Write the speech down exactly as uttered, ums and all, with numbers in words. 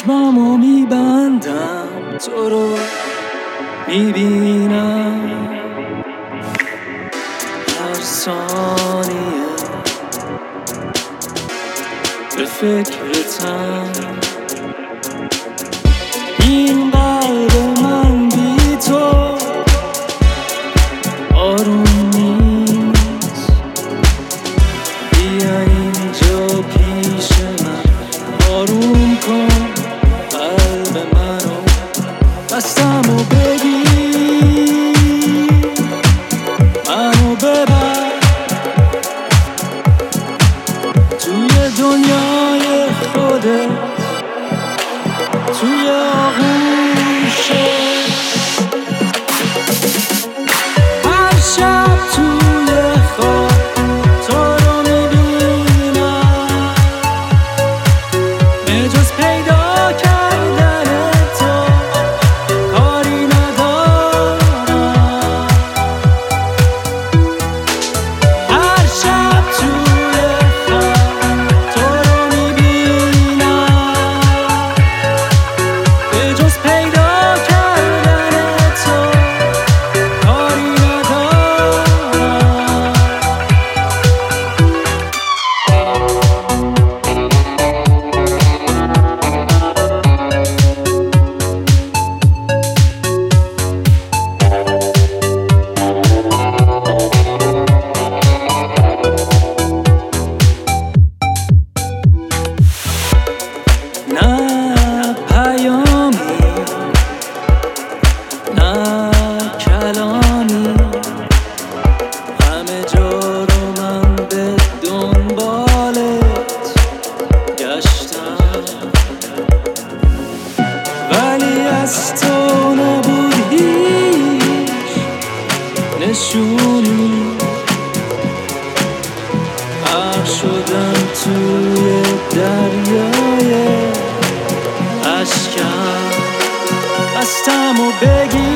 چشمامو میبندم تو رو میبینم هر ثانیه به فکرتم این قلب من بی تو آروم نیست بیا اینجا پیش من آروم کن قلب منو دستمو بگیر منو ببر توی دنیای خودت توی آغوشت هر شب توی خواب تو رو میبینم به جز پیدا کردن تو کاری ندارم هر شب توی خواب تو رو میبینم به جز پیدا کردن تو کاری ندارم نه پیامی نه کلامی همه جا رو من به دنبالت گشتم ولی از تو نبود هیچ نشونی غرق شدم توی دریای اشکم دستمو بگیر